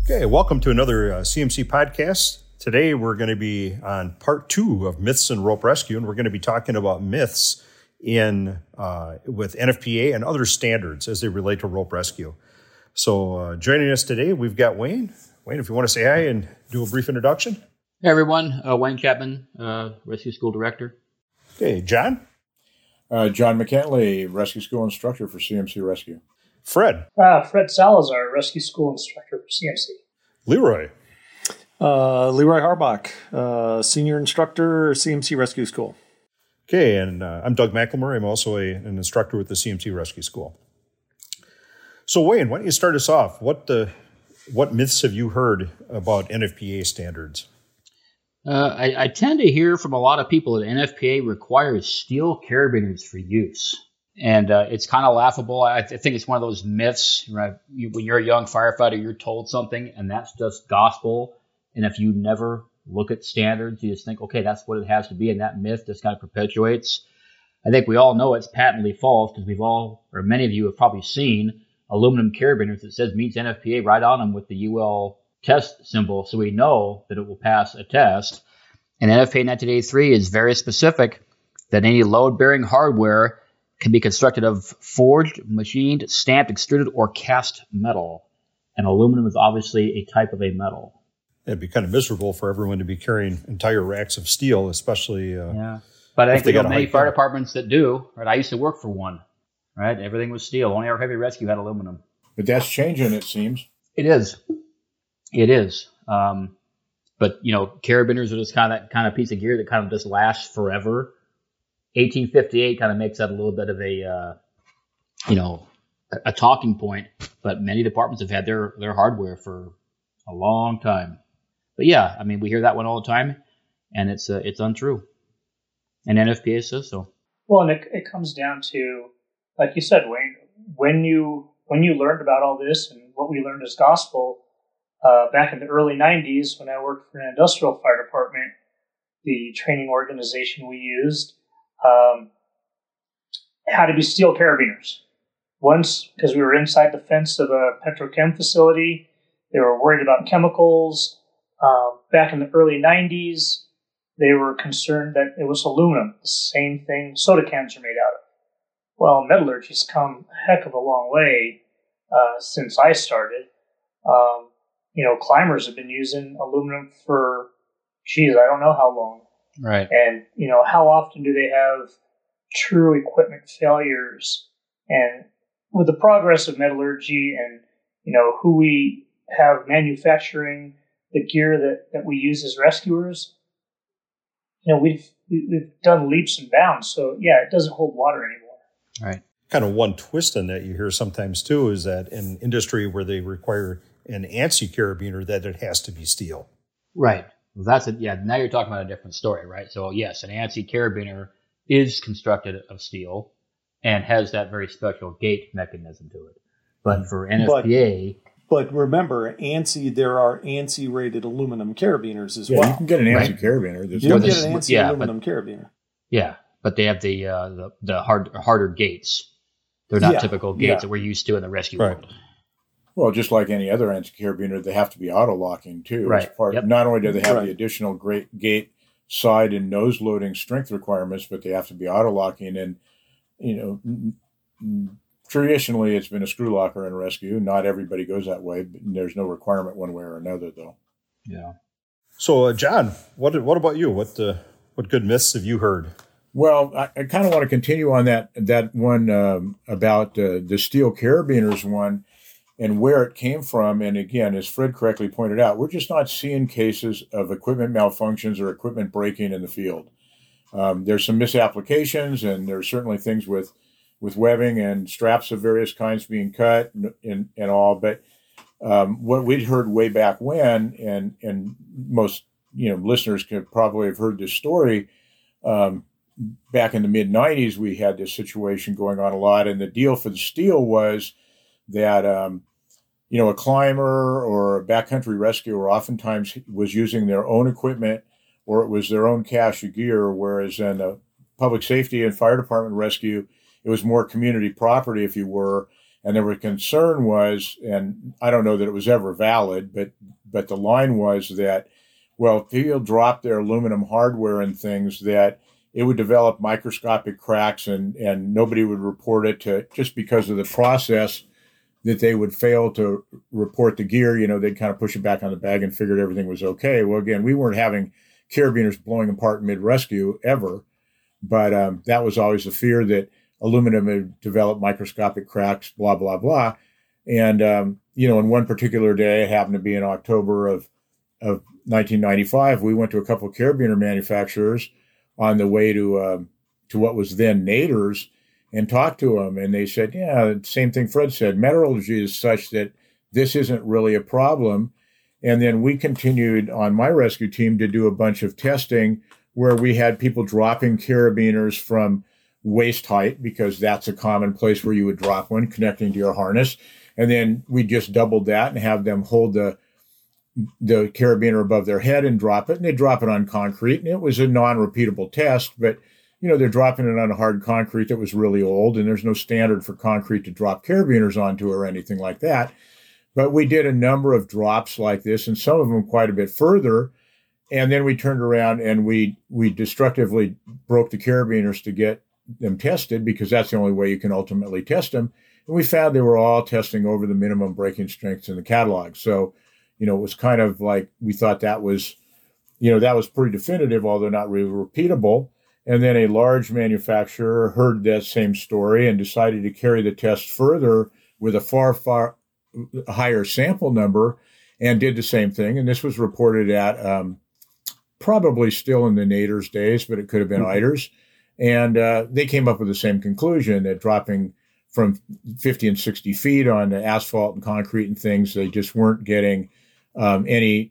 Okay, welcome to another CMC podcast. Today we're going to be on part 2 of Myths in Rope Rescue, and we're going to be talking about myths in with NFPA and other standards as they relate to rope rescue. So joining us today, we've got Wayne. Wayne, if you want to say hi and do a brief introduction. Hey everyone, Wayne Chapman, Rescue School Director. Okay, John. John McKinley, Rescue School Instructor for CMC Rescue. Fred. Fred Salazar, Rescue School Instructor for CMC. Leroy. Leroy Harbach, Senior Instructor, CMC Rescue School. Okay, and I'm Doug McLemore. I'm also an instructor with the CMC Rescue School. So Wayne, why don't you start us off? What myths have you heard about NFPA standards? I tend to hear from a lot of people that NFPA requires steel carabiners for use. And it's kind of laughable. I think it's one of those myths, right? When you're a young firefighter, you're told something, and that's just gospel. And if you never look at standards, you just think, okay, that's what it has to be, and that myth just kind of perpetuates. I think we all know it's patently false because we've all, or many of you have probably seen aluminum carabiners that says meets NFPA right on them with the UL test symbol, so we know that it will pass a test. And NFPA 1983 is very specific that any load-bearing hardware can be constructed of forged, machined, stamped, extruded, or cast metal. And aluminum is obviously a type of a metal. It'd be kind of miserable for everyone to be carrying entire racks of steel, especially. Yeah, but I think we got many fire departments that do. Right, I used to work for one. Right, everything was steel. Only our heavy rescue had aluminum. But that's changing, it seems. It is. It is. But carabiners are just kind of piece of gear that kind of just lasts forever. 1858 kind of makes that a little bit of a talking point, but many departments have had their hardware for a long time. But yeah, I mean, we hear that one all the time, and it's untrue. And NFPA says so. Well, and it comes down to, like you said, Wayne, when you learned about all this and what we learned as gospel back in the early 90s when I worked for an industrial fire department, the training organization we used had to be steel carabiners. Once, because we were inside the fence of a petrochem facility, they were worried about chemicals. Back in the early 90s, they were concerned that it was aluminum, the same thing soda cans are made out of. Well, metallurgy's come a heck of a long way since I started. Climbers have been using aluminum for, I don't know how long. Right. And, how often do they have true equipment failures? And with the progress of metallurgy and, who we have manufacturing the gear that we use as rescuers, we've done leaps and bounds. So, yeah, it doesn't hold water anymore. Right. Kind of one twist in that you hear sometimes, too, is that in industry where they require an ANSI carabiner, that it has to be steel. Right. Well, that's it. Yeah. Now you're talking about a different story, right? So yes, an ANSI carabiner is constructed of steel and has that very special gate mechanism to it. But for NFPA, but remember, ANSI, there are ANSI rated aluminum carabiners as well. You can get an ANSI carabiner. You can get an ANSI aluminum carabiner. Yeah, but they have the harder gates. They're not typical gates that we're used to in the rescue world. Well, just like any other ANSI carabiner, they have to be auto-locking, too. Right. Not only do they have the additional gate side and nose loading strength requirements, but they have to be auto-locking. And, traditionally, it's been a screw locker in rescue. Not everybody goes that way, but there's no requirement one way or another, though. Yeah. So, John, what about you? What good myths have you heard? Well, I kind of want to continue on that one about the steel carabiners one. And where it came from, and again, as Fred correctly pointed out, we're just not seeing cases of equipment malfunctions or equipment breaking in the field. There's some misapplications, and there's certainly things with webbing and straps of various kinds being cut and all. But what we'd heard way back when, and most listeners could probably have heard this story. Back in the mid '90s, we had this situation going on a lot, and the deal for the steel was that a climber or a backcountry rescuer oftentimes was using their own equipment or it was their own cache of gear, whereas in a public safety and fire department rescue, it was more community property, if you were, And their concern was, and I don't know that it was ever valid, but the line was that, well, if people drop their aluminum hardware and things, that it would develop microscopic cracks and nobody would report it just because of the process that they would fail to report the gear. They'd kind of push it back on the bag and figured everything was okay. Well, again, we weren't having carabiners blowing apart mid-rescue ever, but that was always the fear that aluminum would develop microscopic cracks, blah, blah, blah. And, in one particular day, it happened to be in October of 1995, we went to a couple of carabiner manufacturers on the way to what was then Nader's and talked to them. And they said, yeah, same thing Fred said, metallurgy is such that this isn't really a problem. And then we continued on my rescue team to do a bunch of testing where we had people dropping carabiners from waist height, because that's a common place where you would drop one connecting to your harness. And then we just doubled that and have them hold the carabiner above their head and drop it. And they drop it on concrete. And it was a non-repeatable test, but they're dropping it on hard concrete that was really old, and there's no standard for concrete to drop carabiners onto or anything like that. But we did a number of drops like this, and some of them quite a bit further. And then we turned around and we destructively broke the carabiners to get them tested, because that's the only way you can ultimately test them. And we found they were all testing over the minimum braking strengths in the catalog. So, it was kind of like, we thought that was pretty definitive, although not really repeatable. And then a large manufacturer heard that same story and decided to carry the test further with a far, far higher sample number and did the same thing. And this was reported at probably still in the Nader's days, but it could have been Eiders. And they came up with the same conclusion, that dropping from 50 and 60 feet on the asphalt and concrete and things, they just weren't getting the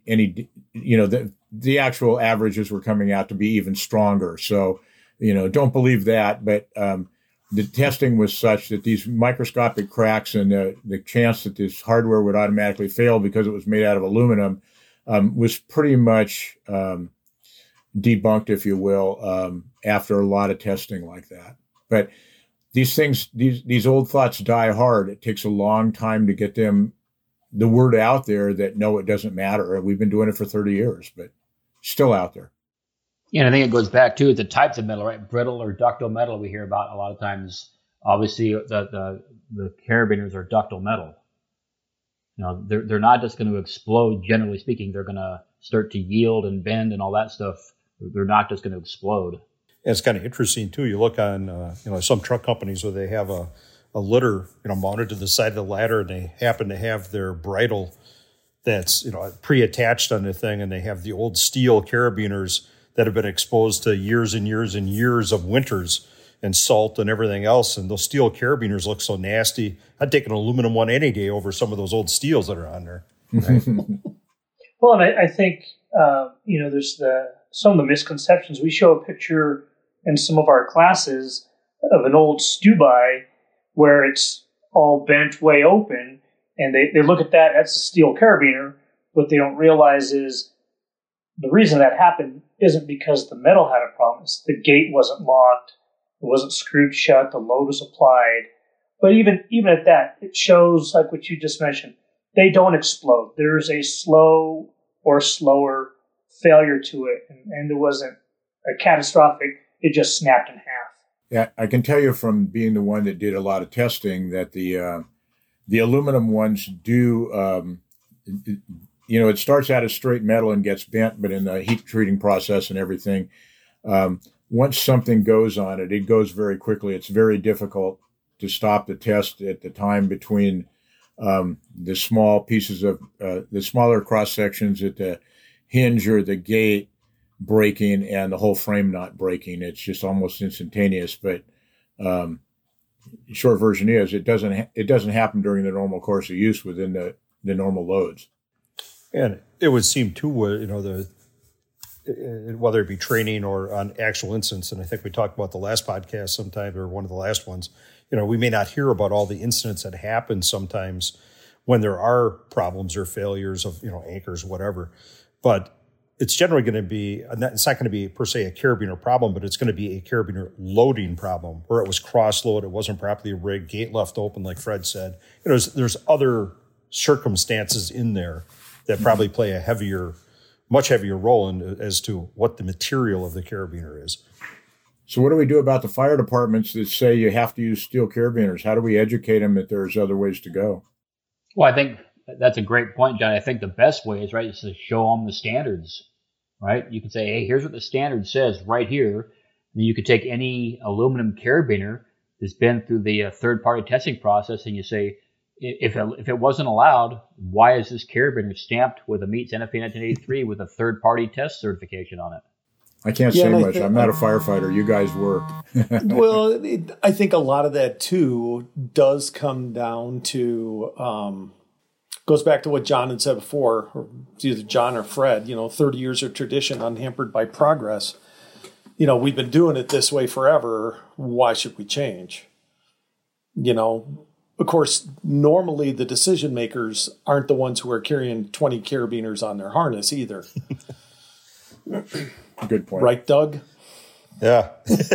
actual averages were coming out to be even stronger. So, don't believe that. But the testing was such that these microscopic cracks and the chance that this hardware would automatically fail because it was made out of aluminum was pretty much debunked, if you will, after a lot of testing like that. But these things, these old thoughts die hard. It takes a long time to get the word out there that, no, it doesn't matter. We've been doing it for 30 years, but still out there. Yeah, and I think it goes back to the types of metal, right? Brittle or ductile metal we hear about a lot of times. Obviously, the carabiners are ductile metal. They're not just going to explode, generally speaking. They're going to start to yield and bend and all that stuff. They're not just going to explode. And it's kind of interesting, too. You look on, some truck companies where they have a litter, mounted to the side of the ladder, and they happen to have their bridle that's, pre-attached on the thing, and they have the old steel carabiners that have been exposed to years and years and years of winters and salt and everything else. And those steel carabiners look so nasty. I'd take an aluminum one any day over some of those old steels that are on there. Right? Well, and I think, there's some of the misconceptions. We show a picture in some of our classes of an old Stubai where it's all bent way open, and they look at that's a steel carabiner. What they don't realize is the reason that happened isn't because the metal had a problem. It's the gate wasn't locked, it wasn't screwed shut, the load was applied. But even at that, it shows, like what you just mentioned, they don't explode. There's a slow or slower failure to it, and it wasn't a catastrophic. It just snapped in half. Yeah, I can tell you from being the one that did a lot of testing that the aluminum ones do, it starts out as straight metal and gets bent, but in the heat treating process and everything, once something goes on it, it goes very quickly. It's very difficult to stop the test at the time between the small pieces of the smaller cross sections at the hinge or the gate breaking and the whole frame not breaking. It's just almost instantaneous. But short version is it doesn't happen during the normal course of use within the normal loads. And it would seem too, whether it be training or on actual incidents, and I think we talked about the last podcast sometime, or one of the last ones, we may not hear about all the incidents that happen sometimes when there are problems or failures of, anchors, whatever. But it's generally going to be, it's not going to be per se a carabiner problem, but it's going to be a carabiner loading problem where it was cross-loaded, it wasn't properly rigged, gate left open, like Fred said. There's other circumstances in there that probably play a much heavier role as to what the material of the carabiner is. So what do we do about the fire departments that say you have to use steel carabiners? How do we educate them that there's other ways to go? Well, I think that's a great point, John. I think the best way is, right, is to show them the standards, right? You can say, hey, here's what the standard says right here. And you could take any aluminum carabiner that's been through the third-party testing process, and you say, if it wasn't allowed, why is this carabiner stamped with a MEATS NFPA 1983 with a third-party test certification on it? I can't say much. I'm not a firefighter. You guys were. Well, I think a lot of that, too, does come down to goes back to what John had said before, or either John or Fred, 30 years of tradition unhampered by progress. We've been doing it this way forever. Why should we change? Of course, normally the decision makers aren't the ones who are carrying 20 carabiners on their harness either. Good point. Right, Doug? Yeah.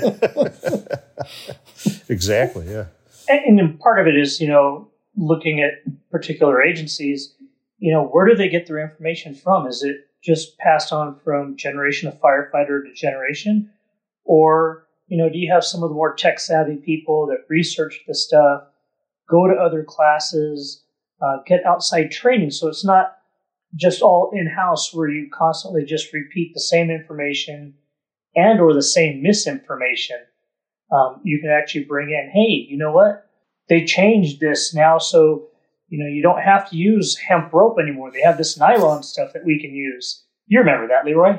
Exactly, yeah. And part of it is, looking at particular agencies, where do they get their information from? Is it just passed on from generation of firefighter to generation? Or, do you have some of the more tech-savvy people that research the stuff, go to other classes, get outside training? So it's not just all in-house where you constantly just repeat the same information and or the same misinformation. You can actually bring in, hey, you know what? They changed this now, so you don't have to use hemp rope anymore. They have this nylon stuff that we can use. You remember that, Leroy?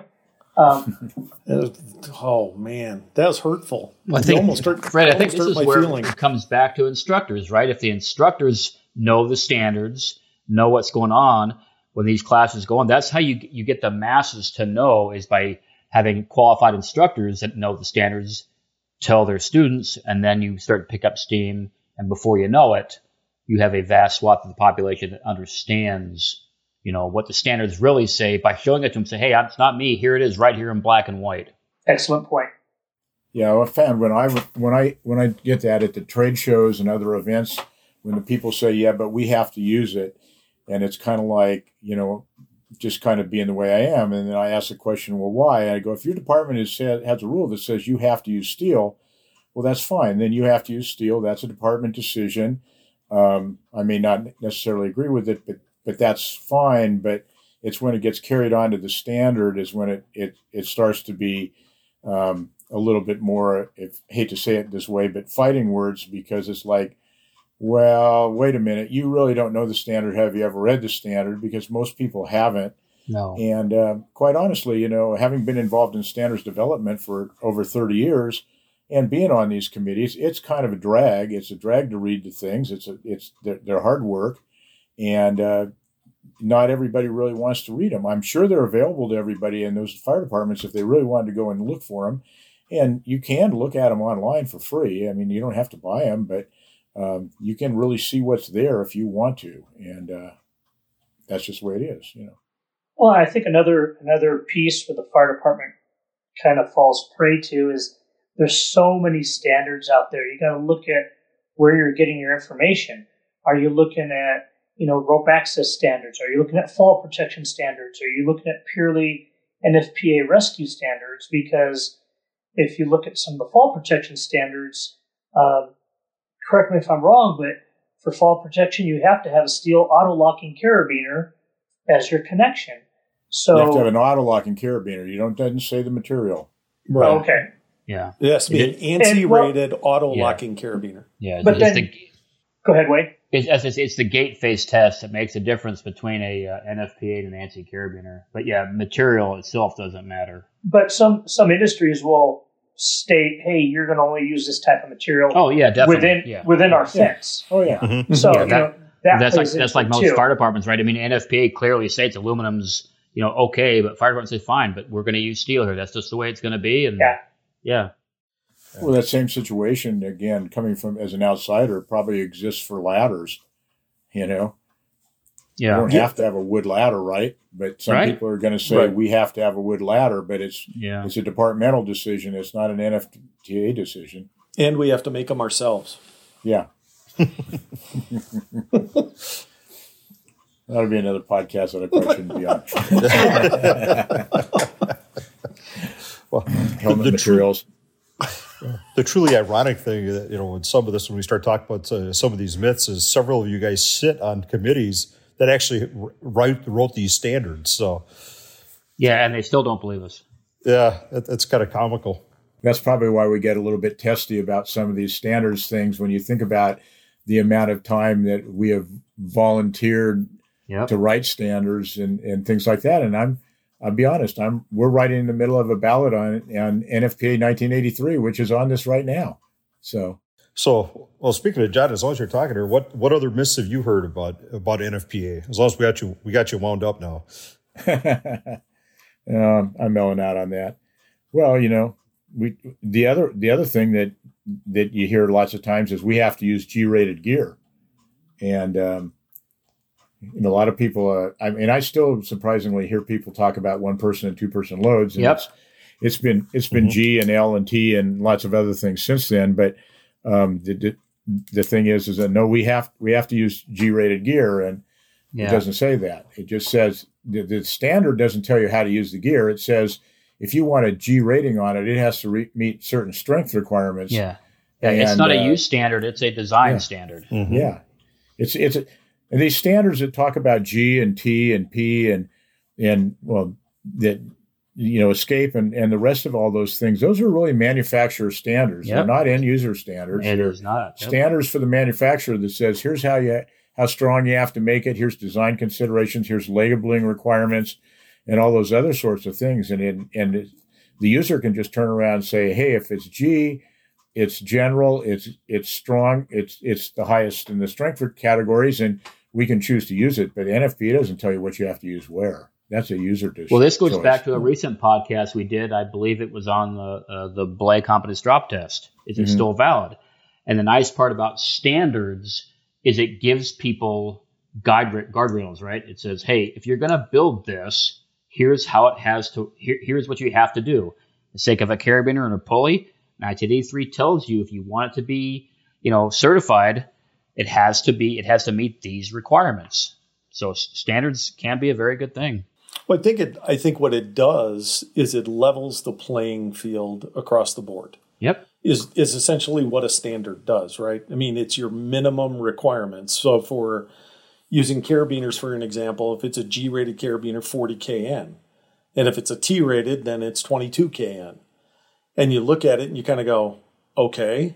Oh man, that was hurtful. Well, I think this is where it comes back to instructors, right? If the instructors know the standards, know what's going on when these classes go on, that's how you get the masses to know, is by having qualified instructors that know the standards, tell their students, and then you start to pick up steam. And before you know it, you have a vast swath of the population that understands, what the standards really say by showing it to them. Say, hey, it's not me. Here it is, right here in black and white. Excellent point. Yeah, I found when I get that at the trade shows and other events, when the people say, yeah, but we have to use it, and it's kind of like, just kind of being the way I am, and then I ask the question, well, why? And I go, if your department has a rule that says you have to use steel, well, that's fine. Then you have to use steel. That's a department decision. I may not necessarily agree with it, but that's fine. But it's when it gets carried on to the standard is when it starts to be a little bit more, I hate to say it this way, but fighting words, because it's like, well, wait a minute, you really don't know the standard. Have you ever read the standard? Because most people haven't. No. And quite honestly, having been involved in standards development for over 30 years, and being on these committees, it's kind of a drag. It's a drag to read the things. They're hard work, and not everybody really wants to read them. I'm sure they're available to everybody in those fire departments if they really wanted to go and look for them. And you can look at them online for free. I mean, you don't have to buy them, but you can really see what's there if you want to. And that's just the way it is, Well, I think another piece where the fire department kind of falls prey to is there's so many standards out there. You got to look at where you're getting your information. Are you looking at, rope access standards? Are you looking at fall protection standards? Are you looking at purely NFPA rescue standards? Because if you look at some of the fall protection standards, correct me if I'm wrong, but for fall protection, you have to have a steel auto-locking carabiner as your connection. So you have to have an auto-locking carabiner. Doesn't say the material. Right. Oh, okay. Yeah. It has to be an ANSI-rated auto-locking carabiner. Yeah. But then, go ahead, Wade. It's the gate face test that makes the difference between a NFPA and an ANSI carabiner. But yeah, material itself doesn't matter. But some industries will state, hey, you're going to only use this type of material. Oh yeah, definitely. Within our fence. Oh yeah. Mm-hmm. So that's like most fire departments, right? I mean, NFPA clearly states aluminum's okay, but fire departments say fine, but we're going to use steel here. That's just the way it's going to be. And yeah. Well, that same situation, again, coming from as an outsider, probably exists for ladders, You don't have to have a wood ladder, right? But some people are going to say we have to have a wood ladder, but it's a departmental decision. It's not an NFPA decision. And we have to make them ourselves. Yeah. That'll be another podcast that I probably shouldn't be on. Well, helmet materials. The truly ironic thing that, in some of this, when we start talking about some of these myths, is several of you guys sit on committees that actually wrote these standards. So, yeah, and they still don't believe us. Yeah, it's kind of comical. That's probably why we get a little bit testy about some of these standards things when you think about the amount of time that we have volunteered to write standards and things like that. And I'll be honest, we're right in the middle of a ballot on NFPA 1983, which is on this right now. So, well, speaking of John, as long as you're talking here, what other myths have you heard about NFPA? As long as we got you wound up now. I'm melting out on that. Well, the other thing that you hear lots of times is we have to use G-rated gear, and a lot of people. I still surprisingly hear people talk about 1-person and 2-person loads. And it's been G and L and T and lots of other things since then. But the thing is that no, we have to use G-rated gear, and it doesn't say that. It just says the standard doesn't tell you how to use the gear. It says if you want a G rating on it, it has to meet certain strength requirements. Yeah, it's not a use standard; it's a design standard. Mm-hmm. Yeah, it's and these standards that talk about G and T and P and well that escape and the rest of all those things. Those are really manufacturer standards. They're not end user standards. It is not standards for the manufacturer that says here's how strong you have to make it. Here's design considerations. Here's labeling requirements. And all those other sorts of things. And the user can just turn around and say, hey, if it's G, it's general, it's strong, it's the highest in the strength categories, and we can choose to use it. But NFPA doesn't tell you what you have to use where. That's a user decision. Well, this goes back to a recent podcast we did. I believe it was on the Belay competence drop test. Is it still valid? And the nice part about standards is it gives people guardrails, right? It says, hey, if you're going to build this, here's how it has to. Here's what you have to do. For the sake of a carabiner and a pulley, 1983 tells you if you want it to be, certified, it has to meet these requirements. So standards can be a very good thing. Well, I think what it does is it levels the playing field across the board. Yep, is essentially what a standard does, right? I mean, it's your minimum requirements. So for using carabiners, for an example, if it's a G-rated carabiner, 40 KN. And if it's a T-rated, then it's 22 KN. And you look at it and you kind of go, okay.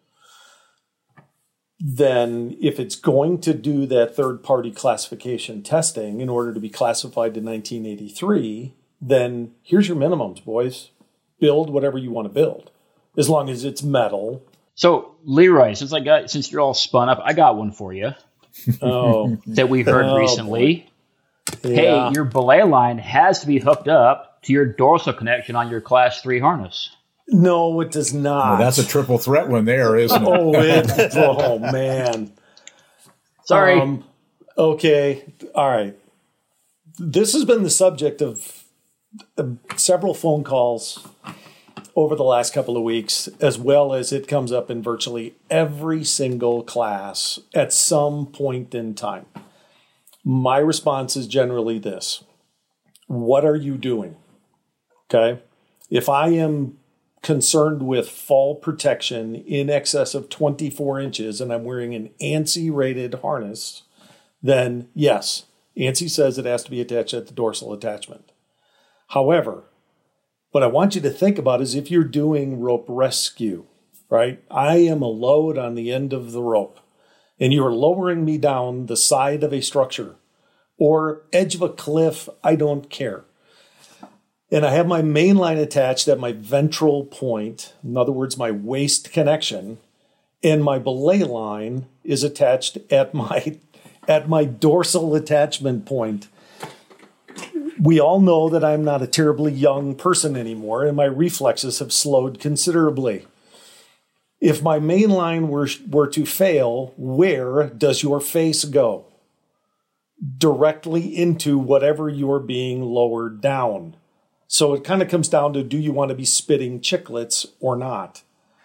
Then if it's going to do that third-party classification testing in order to be classified to 1983, then here's your minimums, boys. Build whatever you want to build, as long as it's metal. So, Leroy, since you're all spun up, I got one for you. That we heard recently. Yeah. Hey, your belay line has to be hooked up to your dorsal connection on your Class 3 harness. No, it does not. Well, that's a triple threat one there, isn't it? Oh, man. Sorry. Okay. All right. This has been the subject of several phone calls over the last couple of weeks, as well as it comes up in virtually every single class at some point in time. My response is generally this. What are you doing? Okay. If I am concerned with fall protection in excess of 24 inches and I'm wearing an ANSI rated harness, then yes, ANSI says it has to be attached at the dorsal attachment. However, what I want you to think about is if you're doing rope rescue, right? I am a load on the end of the rope, and you are lowering me down the side of a structure or edge of a cliff, I don't care. And I have my main line attached at my ventral point, in other words, my waist connection, and my belay line is attached at my dorsal attachment point. We all know that I'm not a terribly young person anymore, and my reflexes have slowed considerably. If my main line were to fail, where does your face go? directly into whatever you're being lowered down. So it kind of comes down to, do you want to be spitting chiclets or not?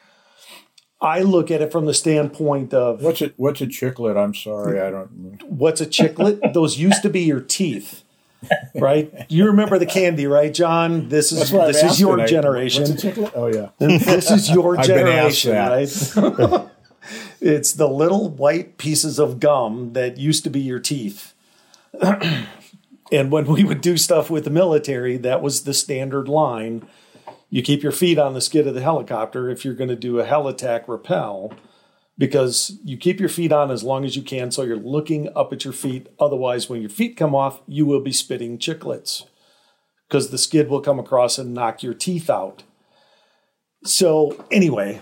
I look at it from the standpoint of... What's a chiclet? I'm sorry, I don't... What's a chiclet? Those used to be your teeth, right? You remember the candy, right, John? This is your generation. What's a chiclet? Oh, yeah. This is your generation, I've been asked right? It's the little white pieces of gum that used to be your teeth. And when we would do stuff with the military, that was the standard line. You keep your feet on the skid of the helicopter if you're going to do a heli-tack rappel, because you keep your feet on as long as you can so you're looking up at your feet. Otherwise, when your feet come off, you will be spitting chiclets because the skid will come across and knock your teeth out. So anyway,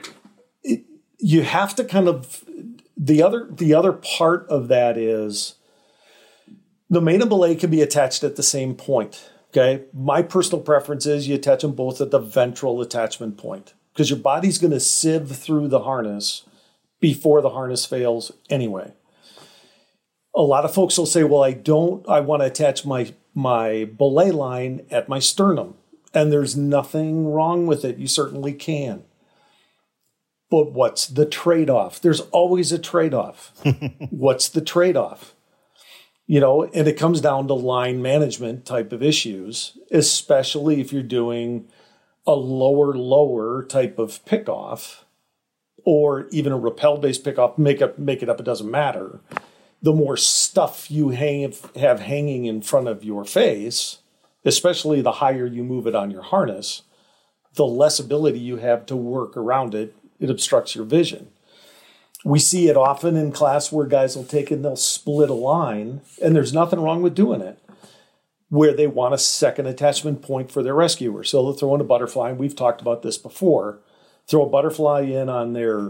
you have to kind of... The other part of that is the main and belay can be attached at the same point. Okay, my personal preference is you attach them both at the ventral attachment point because your body's going to sieve through the harness before the harness fails anyway. A lot of folks will say, well, I want to attach my belay line at my sternum. And there's nothing wrong with it. You certainly can. But what's the trade-off? There's always a trade-off. What's the trade-off? You know, and it comes down to line management type of issues, especially if you're doing a lower type of pickoff or even a rappel-based pickoff, make it up, it doesn't matter. The more stuff you have hanging in front of your face, especially the higher you move it on your harness, the less ability you have to work around it. It obstructs your vision. We see it often in class where guys will take and they'll split a line, and there's nothing wrong with doing it, where they want a second attachment point for their rescuer. So they'll throw in a butterfly, and we've talked about this before. Throw a butterfly in on their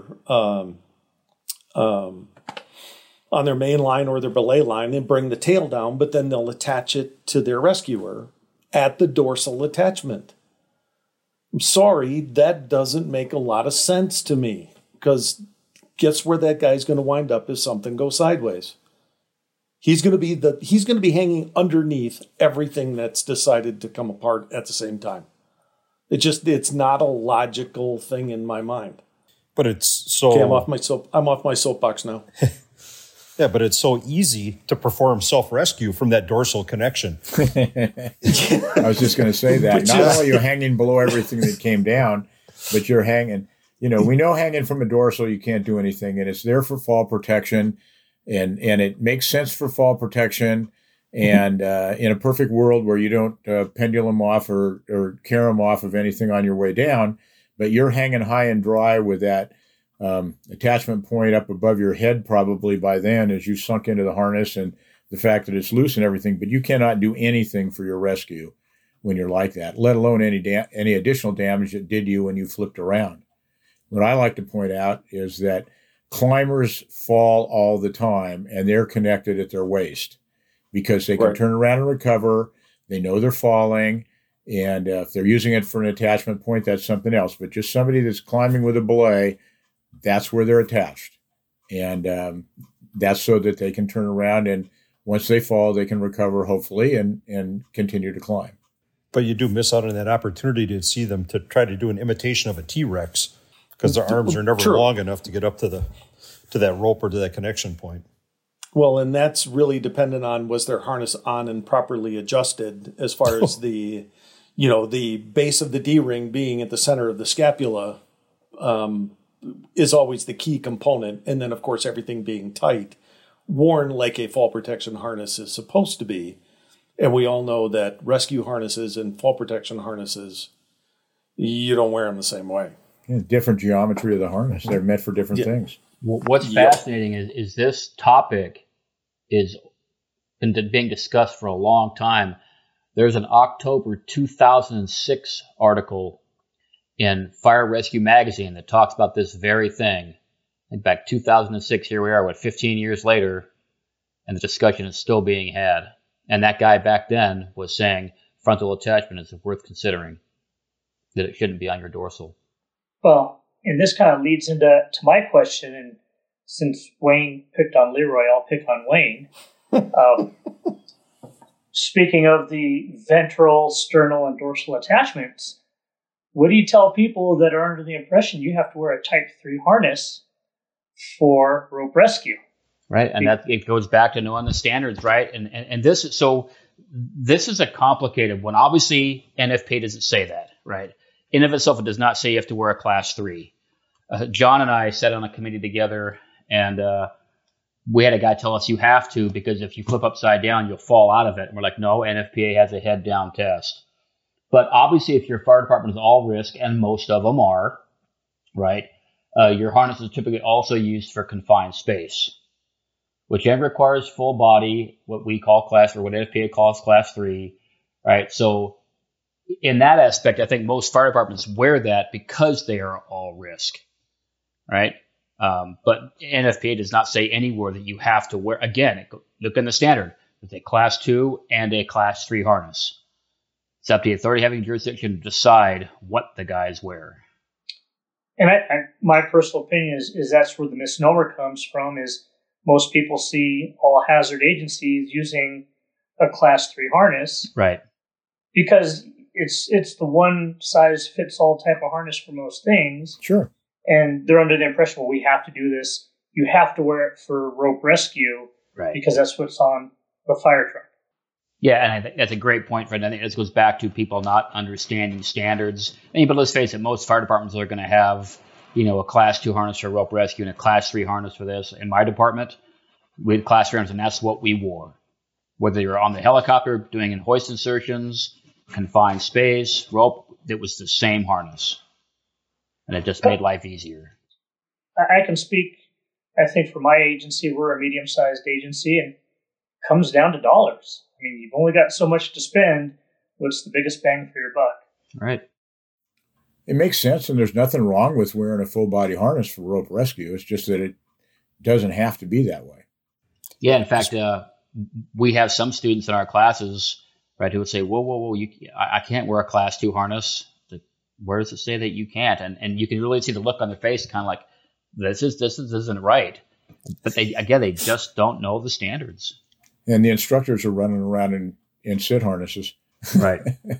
main line or their belay line and bring the tail down, but then they'll attach it to their rescuer at the dorsal attachment. I'm sorry, that doesn't make a lot of sense to me, because guess where that guy's going to wind up if something goes sideways? He's going to be hanging underneath everything that's decided to come apart at the same time. It's not a logical thing in my mind. But it's so... Okay, I'm off my soapbox now. Yeah, but it's so easy to perform self-rescue from that dorsal connection. I was just going to say that. Not only are you hanging below everything that came down, but you're hanging... You know, we know hanging from a dorsal, you can't do anything, and it's there for fall protection, and it makes sense for fall protection. And in a perfect world where you don't pendulum off or carom off of anything on your way down, but you're hanging high and dry with that attachment point up above your head probably by then as you sunk into the harness and the fact that it's loose and everything, but you cannot do anything for your rescue when you're like that, let alone any additional damage it did you when you flipped around. What I like to point out is that climbers fall all the time, and they're connected at their waist because they can turn around and recover. They know they're falling, and if they're using it for an attachment point, that's something else. But just somebody that's climbing with a belay, that's where they're attached. And that's so that they can turn around, and once they fall, they can recover, hopefully, and continue to climb. But you do miss out on that opportunity to see them to try to do an imitation of a T-Rex, because their arms are never long enough to get up to that rope or to that connection point. Well, and that's really dependent on, was their harness on and properly adjusted, as far as the base of the D-ring being at the center of the scapula is always the key component. And then, of course, everything being tight, worn like a fall protection harness is supposed to be. And we all know that rescue harnesses and fall protection harnesses, you don't wear them the same way. Yeah, different geometry of the harness. They're meant for different things. What's fascinating is this topic is been being discussed for a long time. There's an October 2006 article in Fire Rescue Magazine that talks about this very thing. And back 2006, here we are, 15 years later, and the discussion is still being had. And that guy back then was saying frontal attachment is worth considering, that it shouldn't be on your dorsal. Well, and this kind of leads into my question, and since Wayne picked on Leroy, I'll pick on Wayne. Speaking of the ventral, sternal, and dorsal attachments, what do you tell people that are under the impression you have to wear a Type 3 harness for rope rescue? Right, and that it goes back to knowing the standards, right? And this is a complicated one. Obviously, NFPA doesn't say that, right? In of itself, it does not say you have to wear a Class 3. John and I sat on a committee together, and we had a guy tell us you have to, because if you flip upside down, you'll fall out of it. And we're like, no, NFPA has a head down test. But obviously, if your fire department is all risk, and most of them are, right, your harness is typically also used for confined space, which then requires full body, what we call class, or what NFPA calls Class 3, right? So in that aspect, I think most fire departments wear that because they are all risk, right? But NFPA does not say anywhere that you have to wear. Again, look in the standard. It's a Class 2 and a Class 3 harness. It's up to the authority having jurisdiction to decide what the guys wear. And my personal opinion is that's where the misnomer comes from, is most people see all hazard agencies using a Class 3 harness. Right. Because it's the one size fits all type of harness for most things. Sure. And they're under the impression, well, we have to do this. You have to wear it for rope rescue, right? Because that's what's on the fire truck. Yeah, and I think that's a great point, Fred. I think this goes back to people not understanding standards. But let's face it, most fire departments are going to have, a Class 2 harness for rope rescue and a Class 3 harness for this. In my department, we had Class 3 harness, and that's what we wore. Whether you're on the helicopter doing in hoist insertions, confined space, rope, it was the same harness. And it just made life easier. I can speak, I think, for my agency. We're a medium-sized agency, and it comes down to dollars. I mean, you've only got so much to spend. What's the biggest bang for your buck? Right. It makes sense, and there's nothing wrong with wearing a full-body harness for rope rescue. It's just that it doesn't have to be that way. Yeah, in fact, we have some students in our classes, right, who would say, whoa, I can't wear a Class 2 harness. Where does it say that you can't? And you can really see the look on their face, kind of like, this isn't right. But they just don't know the standards. And the instructors are running around in SID harnesses. Right.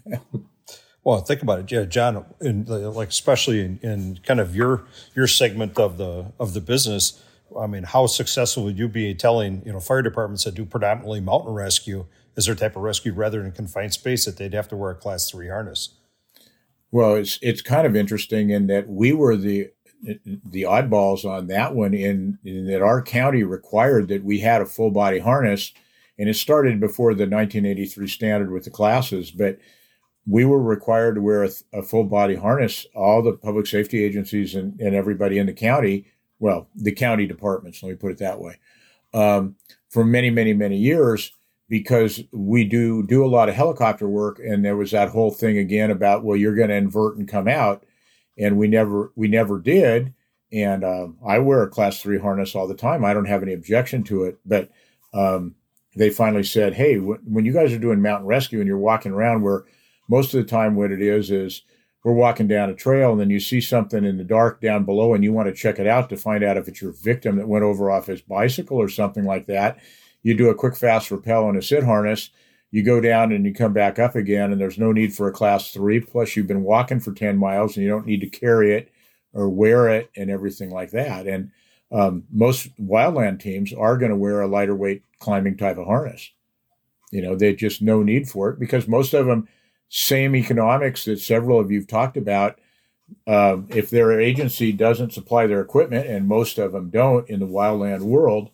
Well, think about it, yeah, John. Especially in kind of your segment of the business. I mean, how successful would you be telling fire departments that do predominantly mountain rescue as their type of rescue rather than confined space that they'd have to wear a Class 3 harness? Well, it's kind of interesting in that we were the oddballs on that one in that our county required that we had a full body harness, and it started before the 1983 standard with the classes, but we were required to wear a full body harness. All the public safety agencies and everybody in the county, well, the county departments, let me put it that way, for many, many, many years, because we do a lot of helicopter work. And there was that whole thing again about, well, you're going to invert and come out. And we never did. And I wear a Class 3 harness all the time. I don't have any objection to it. But they finally said, hey, when you guys are doing mountain rescue and you're walking around, where most of the time what it is we're walking down a trail and then you see something in the dark down below and you want to check it out to find out if it's your victim that went over off his bicycle or something like that. You do a quick, fast rappel on a SID harness. You go down and you come back up again, and there's no need for a Class 3. Plus, you've been walking for 10 miles, and you don't need to carry it or wear it and everything like that. And most wildland teams are going to wear a lighter weight climbing type of harness. They just no need for it because most of them, same economics that several of you've talked about. If their agency doesn't supply their equipment, and most of them don't in the wildland world,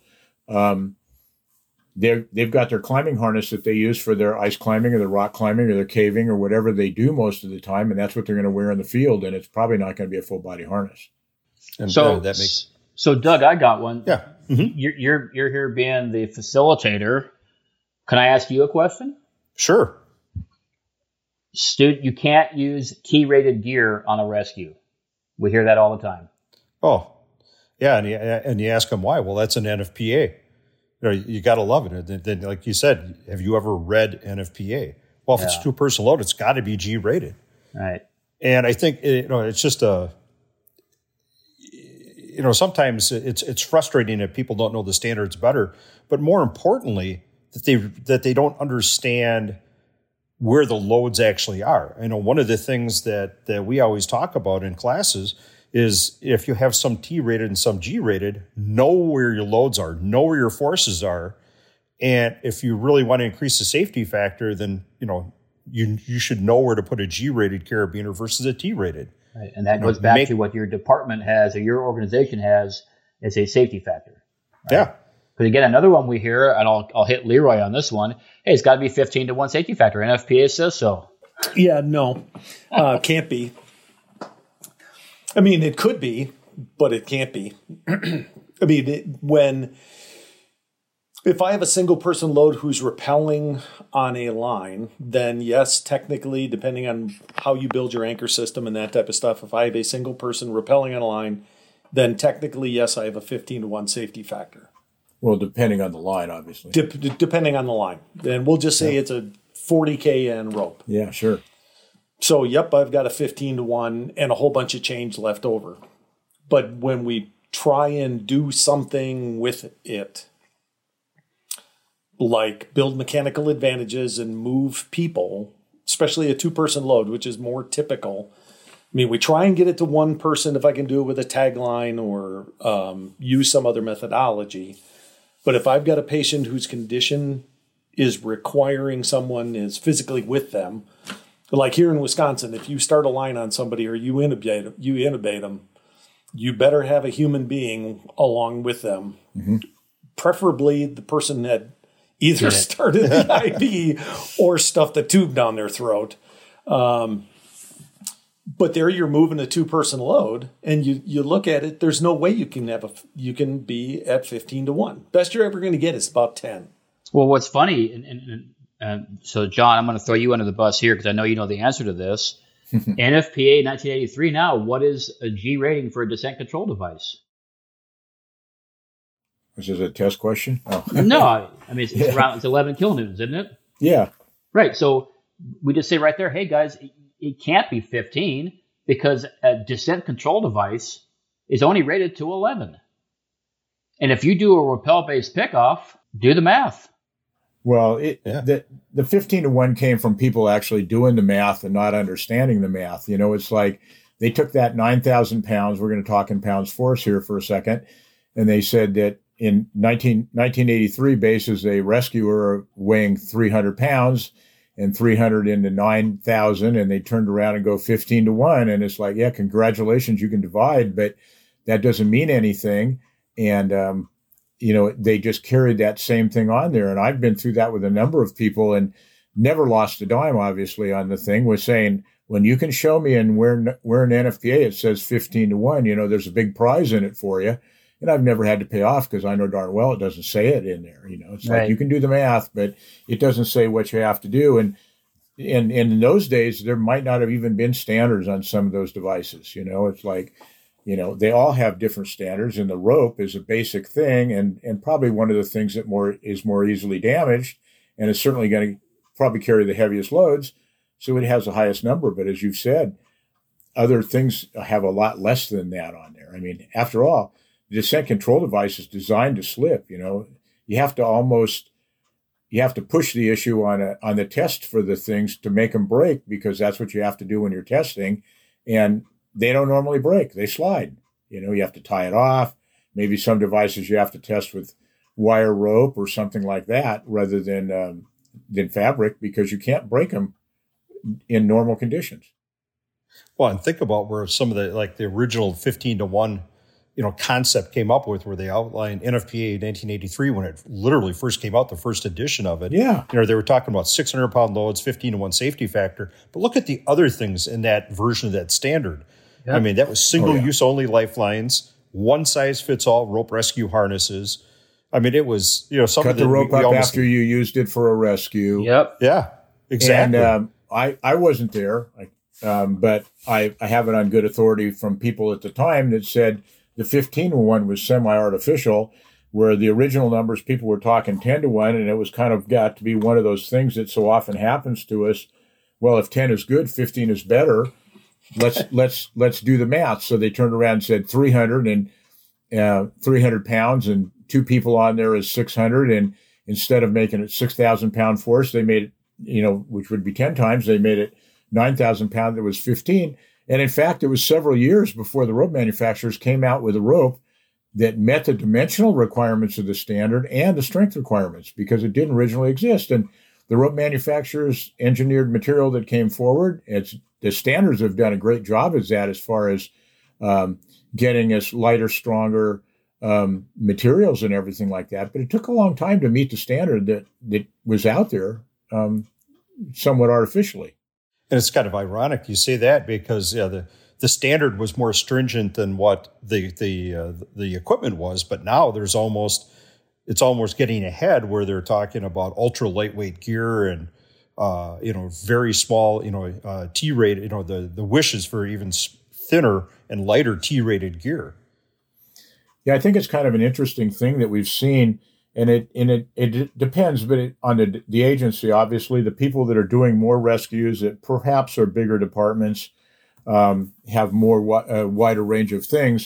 they've got their climbing harness that they use for their ice climbing or their rock climbing or their caving or whatever they do most of the time, and that's what they're going to wear in the field, and it's probably not going to be a full body harness. And so Doug, I got one. Yeah. Mm-hmm. You're here being the facilitator. Can I ask you a question? Sure. You can't use T-rated gear on a rescue. We hear that all the time. Oh, yeah, and you ask them why. Well, that's an NFPA. You got to love it. And then, like you said, have you ever read NFPA? Well, if it's a 2-person load, it's got to be G-rated. Right. And I think it's just sometimes it's frustrating that people don't know the standards better. But more importantly, that they don't understand where the loads actually are. I know one of the things that we always talk about in classes is if you have some T-rated and some G-rated, know where your loads are, know where your forces are. And if you really want to increase the safety factor, then, you should know where to put a G-rated carabiner versus a T-rated. Right. And that goes back to what your department has or your organization has as a safety factor. Right? Yeah. Because again, another one we hear, and I'll hit Leroy on this one. Hey, it's got to be 15-1 safety factor. NFPA says so. Yeah, no, can't be. I mean, it could be, but it can't be. I mean, if I have a single person load who's rappelling on a line, then yes, technically, depending on how you build your anchor system and that type of stuff, if I have a single person rappelling on a line, then technically, yes, I have a 15-1 safety factor. Well, depending on the line, obviously. Depending on the line. And we'll just say it's a 40 kN rope. Yeah, sure. So, yep, I've got a 15-1 and a whole bunch of change left over. But when we try and do something with it, like build mechanical advantages and move people, especially a two-person load, which is more typical. I mean, we try and get it to one person if I can do it with a tagline or use some other methodology. But if I've got a patient whose condition is requiring someone is physically with them, like here in Wisconsin, if you start a line on somebody or you intubate them, you better have a human being along with them. Mm-hmm. Preferably the person that either started the IV or stuffed the tube down their throat. But there you're moving a two-person load, and you look at it, there's no way you can be at 15-1. Best you're ever going to get is about 10. Well, what's funny, and so John, I'm going to throw you under the bus here because I know you know the answer to this. NFPA 1983 now, what is a G rating for a descent control device? This is a test question? Oh. No, I mean, it's 11 kilonewtons, isn't it? Yeah. Right, so we just say right there, hey, guys, it can't be 15 because a descent control device is only rated to 11. And if you do a rappel-based pickoff, do the math. Well, the 15-1 came from people actually doing the math and not understanding the math. It's like they took that 9,000 pounds, we're going to talk in pounds force here for a second, and they said that in 1983 bases, a rescuer weighing 300 pounds, and 300 into 9,000, and they turned around and go 15-1. And it's like, yeah, congratulations, you can divide, but that doesn't mean anything. And, they just carried that same thing on there. And I've been through that with a number of people and never lost a dime, obviously, on the thing, was saying, when you can show me and where in NFPA it says 15-1, there's a big prize in it for you. And I've never had to pay off because I know darn well it doesn't say it in there. It's right. Like you can do the math, but it doesn't say what you have to do. And in those days, there might not have even been standards on some of those devices. It's like, they all have different standards, and the rope is a basic thing, and probably one of the things that is more easily damaged, and is certainly going to probably carry the heaviest loads. So it has the highest number. But as you've said, other things have a lot less than that on there. I mean, after all, the descent control device is designed to slip. You have to push the issue on the test for the things to make them break, because that's what you have to do when you're testing. And they don't normally break; they slide. You have to tie it off. Maybe some devices you have to test with wire rope or something like that, rather than fabric, because you can't break them in normal conditions. Well, and think about where some of the original 15-1 concept came up with, where they outlined NFPA 1983 when it literally first came out, the first edition of it. Yeah. They were talking about 600-pound loads, 15-1 safety factor. But look at the other things in that version of that standard. Yep. I mean, that was single-use only lifelines, one-size-fits-all rope rescue harnesses. I mean, it was, something cut the rope up after you used it for a rescue. Yep. Yeah, exactly. And I wasn't there, but I have it on good authority from people at the time that said the 15-1 was semi-artificial, where the original numbers, people were talking 10-1, and it was kind of got to be one of those things that so often happens to us. Well, if 10 is good, 15 is better. Let's do the math. So they turned around and said 300 and 300 pounds, and two people on there is 600, and instead of making it 6,000 pound force, they made it, which would be 10 times, they made it 9,000 pound that was 15. And in fact, it was several years before the rope manufacturers came out with a rope that met the dimensional requirements of the standard and the strength requirements, because it didn't originally exist. And the rope manufacturers engineered material that came forward. The standards have done a great job as that, as far as getting us lighter, stronger materials and everything like that. But it took a long time to meet the standard that was out there, somewhat artificially. And it's kind of ironic you say that, because the standard was more stringent than what the equipment was, but now it's almost getting ahead, where they're talking about ultra lightweight gear and very small T-rated, the wishes for even thinner and lighter T-rated gear. Yeah, I think it's kind of an interesting thing that we've seen, and it depends, but on the agency. Obviously, the people that are doing more rescues that perhaps are bigger departments, have more wider range of things,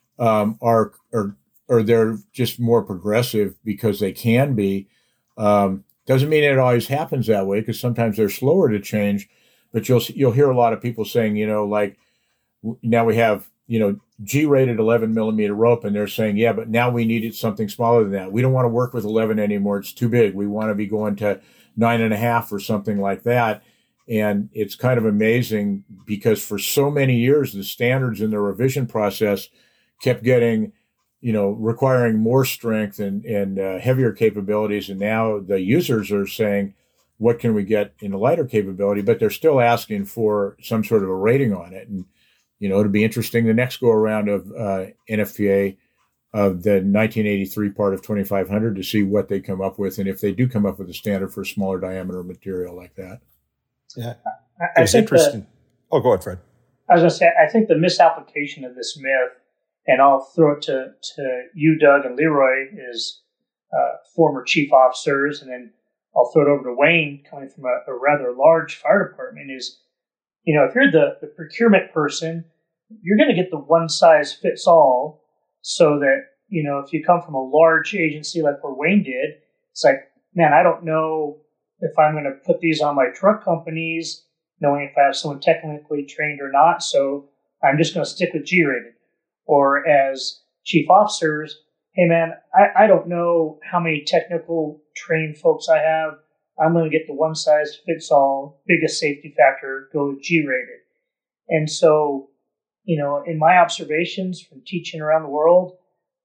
are they're just more progressive because they can be. Doesn't mean it always happens that way, because sometimes they're slower to change. But you'll hear a lot of people saying, like, now we have G-rated 11 millimeter rope, and they're saying, yeah, but now we needed something smaller than that. We don't want to work with 11 anymore; it's too big. We want to be going to 9.5 or something like that. And it's kind of amazing, because for so many years, the standards in the revision process kept getting, requiring more strength and heavier capabilities. And now the users are saying, what can we get in a lighter capability? But they're still asking for some sort of a rating on it. And, it'll be interesting the next go around of NFPA of the 1983 part of 2500 to see what they come up with. And if they do come up with a standard for a smaller diameter material like that. Yeah, it's interesting. Go ahead, Fred. I was going to say, I think the misapplication of this myth, and I'll throw it to you, Doug, and Leroy, is former chief officers, and then I'll throw it over to Wayne, coming from a rather large fire department, is, if you're the procurement person, you're going to get the one-size-fits-all, so that, if you come from a large agency like where Wayne did, it's like, man, I don't know if I'm going to put these on my truck companies, knowing if I have someone technically trained or not. So I'm just going to stick with G-rated. Or as chief officers, hey man, I don't know how many technical trained folks I have. I'm going to get the one size fits all, biggest safety factor, go with G-rated. And so, in my observations from teaching around the world,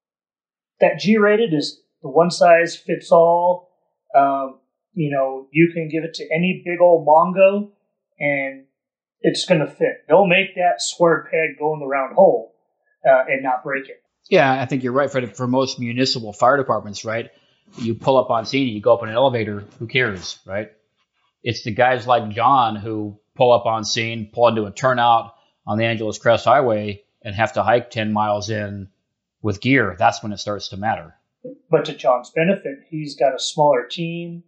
that G-rated is the one size fits all. You can give it to any big old Mongo and it's going to fit. They'll make that square peg go in the round hole and not break it. Yeah, I think you're right, Fred. For most municipal fire departments, right, you pull up on scene, you go up in an elevator, who cares, right? It's the guys like John who pull up on scene, pull into a turnout on the Angeles Crest Highway and have to hike 10 miles in with gear. That's when it starts to matter. But to John's benefit, he's got a smaller team.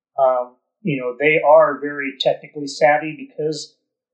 They are very technically savvy because,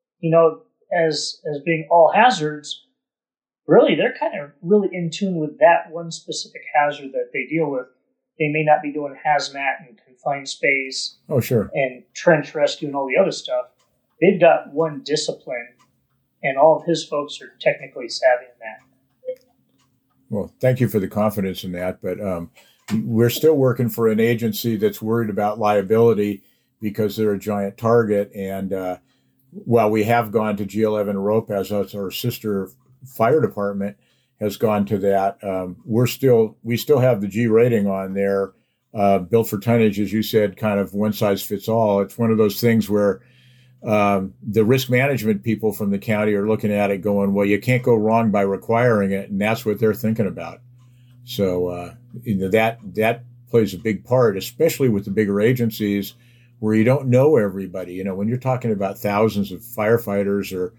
as being all hazards, really, they're kind of really in tune with that one specific hazard that they deal with. They may not be doing hazmat and confined space. Oh, sure. And trench rescue and all the other stuff. They've got one discipline, and all of his folks are technically savvy in that. Well, thank you for the confidence in that, but we're still working for an agency that's worried about liability because they're a giant target. And while we have gone to G11 Rope, as our sister fire department has gone to that, we still have the G rating on there, built for tonnage, as you said, kind of one size fits all. It's one of those things where the risk management people from the county are looking at it going, well, you can't go wrong by requiring it. And that's what they're thinking about. So that plays a big part, especially with the bigger agencies where you don't know everybody. When you're talking about thousands of firefighters or,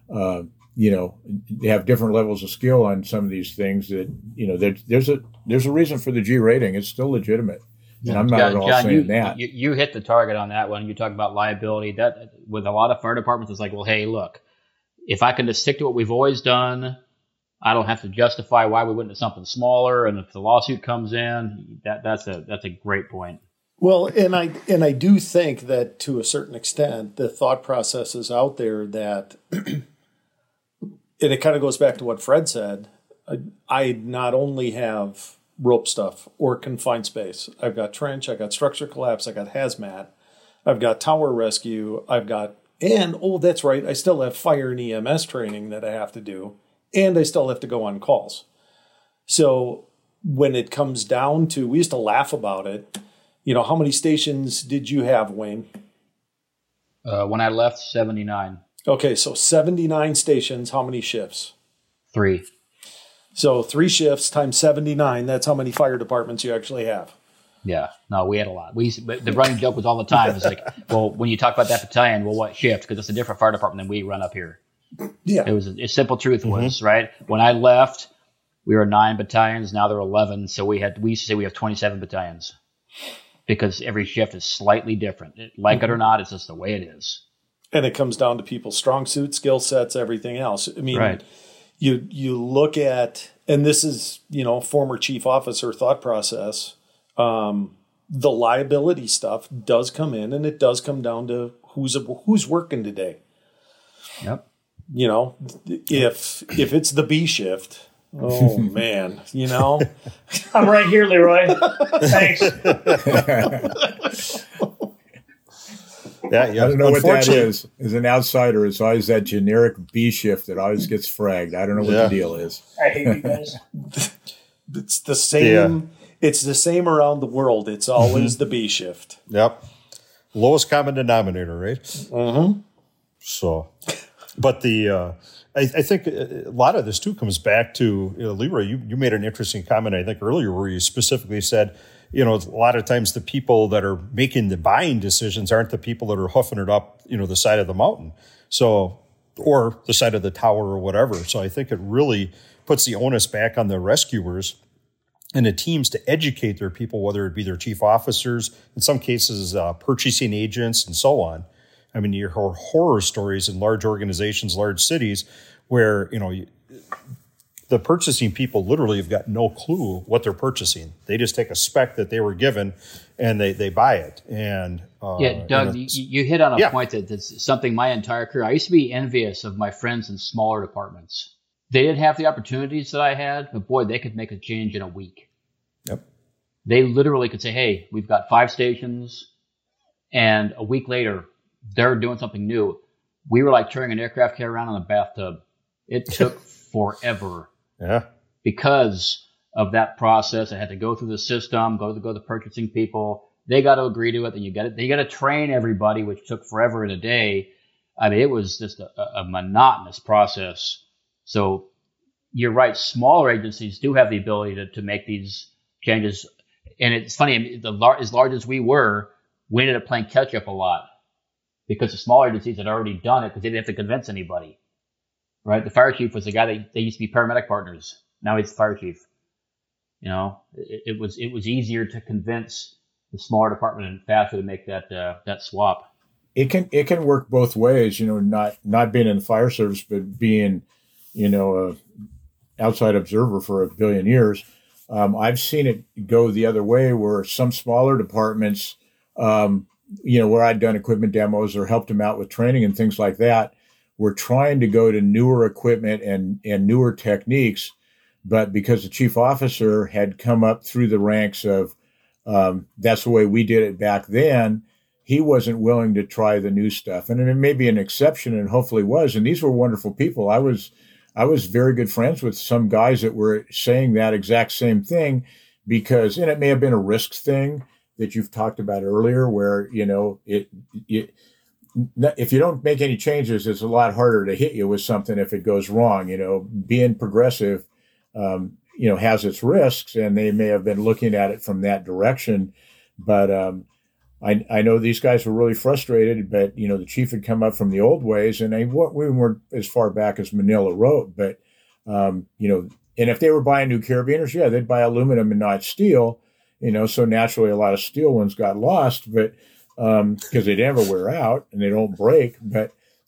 they have different levels of skill on some of these things that, there's a reason for the G rating. It's still legitimate. And I'm not at all saying that. You hit the target on that one. You talk about liability. That with a lot of fire departments, it's like, well, hey, look, if I can just stick to what we've always done, I don't have to justify why we went to something smaller. And if the lawsuit comes in, that's a great point. Well, and I do think that to a certain extent, the thought process is out there that, and it kind of goes back to what Fred said. I not only have rope stuff or confined space. I've got trench, I got structure collapse, I got hazmat, I've got tower rescue, that's right, I still have fire and EMS training that I have to do, and I still have to go on calls. So when it comes down to, we used to laugh about it, how many stations did you have, Wayne? When I left, 79. Okay, so 79 stations, how many shifts? 3. So 3 shifts times 79, that's how many fire departments you actually have. Yeah, no, we had a lot. But the running joke was all the time. It's like, well, when you talk about that battalion, well, what shift? Because it's a different fire department than we run up here. Yeah. It was a simple truth was, right? When I left, we were 9 battalions. Now they're 11. So we used to say we have 27 battalions because every shift is slightly different. Like it or not, it's just the way it is. And it comes down to people's strong suits, skill sets, everything else. I mean, right. You look at, and this is, former chief officer thought process, the liability stuff does come in, and it does come down to who's working today. Yep. If it's the B shift, oh man, I'm right here, Leroy. Thanks. I don't know what that is. As an outsider, it's always that generic B shift that always gets fragged. I don't know what the deal is. I hate you guys. It's the same. Yeah. It's the same around the world. It's always the B shift. Yep. Lowest common denominator, right? Mm-hmm. So, but I think a lot of this too comes back to, Leroy, you made an interesting comment, I think, earlier where you specifically said, a lot of times the people that are making the buying decisions aren't the people that are hoofing it up, the side of the mountain. So, or the side of the tower or whatever. So I think it really puts the onus back on the rescuers and the teams to educate their people, whether it be their chief officers, in some cases, purchasing agents and so on. I mean, you hear horror stories in large organizations, large cities where, the purchasing people literally have got no clue what they're purchasing. They just take a spec that they were given and they buy it. And Doug, you hit on a point that's something my entire career. I used to be envious of my friends in smaller departments. They didn't have the opportunities that I had, but boy, they could make a change in a week. Yep. They literally could say, hey, we've got 5 stations, and a week later, they're doing something new. We were like turning an aircraft carrier around in a bathtub. It took forever. Yeah. Because of that process, I had to go through the system, go to the purchasing people. They got to agree to it. Then you got to train everybody, which took forever and a day. I mean, it was just a monotonous process. So you're right. Smaller agencies do have the ability to make these changes. And it's funny, I mean, as large as we were, we ended up playing catch up a lot because the smaller agencies had already done it because they didn't have to convince anybody. Right? The fire chief was the guy that they used to be paramedic partners. Now he's the fire chief. It was easier to convince the smaller department and faster to make that swap. It can work both ways, not being in the fire service, but being, a outside observer for a billion years. I've seen it go the other way where some smaller departments, where I'd done equipment demos or helped them out with training and things like that, we're trying to go to newer equipment and newer techniques, but because the chief officer had come up through the ranks of that's the way we did it back then, he wasn't willing to try the new stuff. And it may be an exception, and hopefully was. And these were wonderful people. I was very good friends with some guys that were saying that exact same thing because, and it may have been a risk thing that you've talked about earlier, where if you don't make any changes, it's a lot harder to hit you with something if it goes wrong. Being progressive, has its risks, and they may have been looking at it from that direction. But I know these guys were really frustrated, but, the chief had come up from the old ways, and we weren't as far back as Manila wrote. But, and if they were buying new carabiners, they'd buy aluminum and not steel, so naturally a lot of steel ones got lost, but because they never wear out and they don't break. But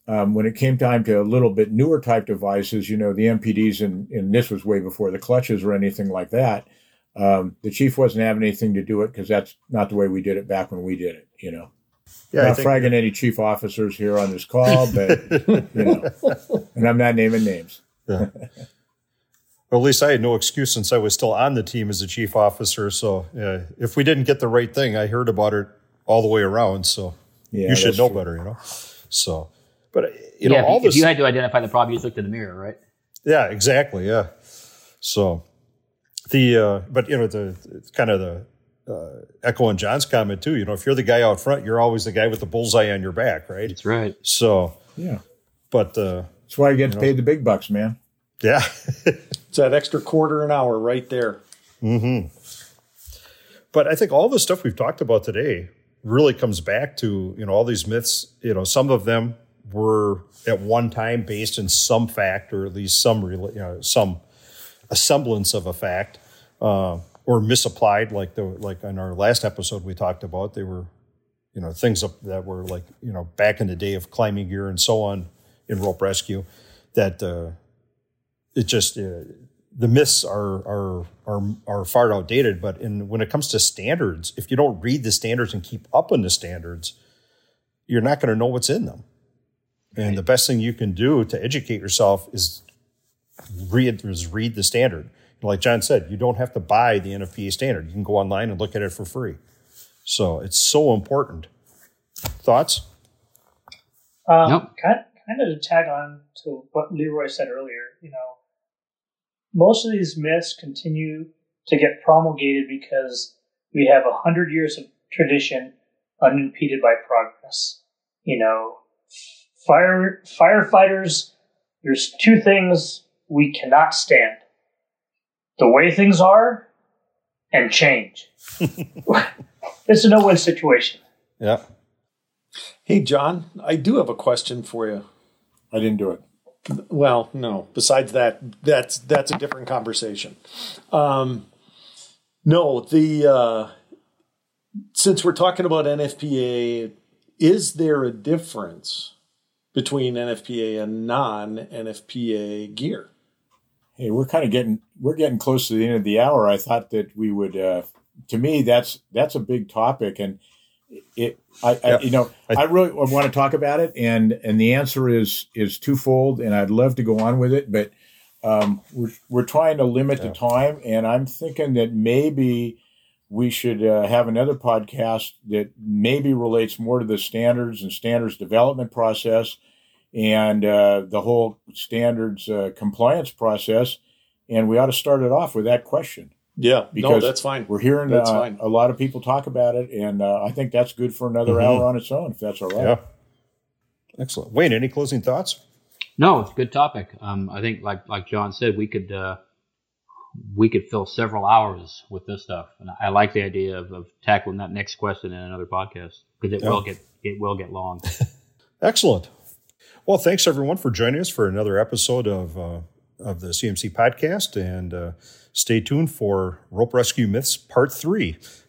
when it came time to a little bit newer type devices, the MPDs, and this was way before the clutches or anything like that, the chief wasn't having anything to do it because that's not the way we did it back when we did it, Yeah, I'm not fragging any chief officers here on this call, but, and I'm not naming names. Yeah. Well, at least I had no excuse since I was still on the team as a chief officer. So if we didn't get the right thing, I heard about it all the way around. So you should know better, So, but all this. If you had to identify the problem, you just looked in the mirror, right? Yeah, exactly. Yeah. So but it's kind of the echo on John's comment too. If you're the guy out front, you're always the guy with the bullseye on your back, right? That's right. So yeah, but that's why you get paid the big bucks, man. Yeah. It's that extra quarter an hour right there. Mm-hmm. But I think all the stuff we've talked about today really comes back to, all these myths. Some of them were at one time based in some fact, or at least some a semblance of a fact, or misapplied. Like in our last episode we talked about, they were, things that were like, back in the day of climbing gear and so on in rope rescue, that it just the myths are far outdated. But when it comes to standards, if you don't read the standards and keep up on the standards, you're not going to know what's in them. And the best thing you can do to educate yourself is read the standard. Like John said, you don't have to buy the NFPA standard. You can go online and look at it for free. So it's so important. Thoughts? Nope. Kind of to tag on to what Leroy said earlier, most of these myths continue to get promulgated because we have 100 years of tradition unimpeded by progress. Firefighters, there's two things we cannot stand: the way things are and change. It's a no-win situation. Yeah. Hey, John, I do have a question for you. I didn't do it. Well, no. Besides that, that's a different conversation. Since we're talking about NFPA, is there a difference between NFPA and non-NFPA gear? Hey, we're getting close to the end of the hour. I thought that we would. To me, that's a big topic, and I really want to talk about it, and the answer is twofold, and I'd love to go on with it, but we're trying to limit the time, and I'm thinking that maybe we should have another podcast that maybe relates more to the standards and standards development process and the whole standards compliance process, and we ought to start it off with that question. Yeah, because that's fine. We're hearing a lot of people talk about it, and I think that's good for another hour on its own, if that's all right. Yeah. Excellent. Wayne, any closing thoughts? No, it's a good topic. I think, like John said, we could fill several hours with this stuff, and I like the idea of tackling that next question in another podcast because it will get long. Excellent. Well, thanks everyone for joining us for another episode of the CMC podcast, and stay tuned for Rope Rescue Myths Part 3.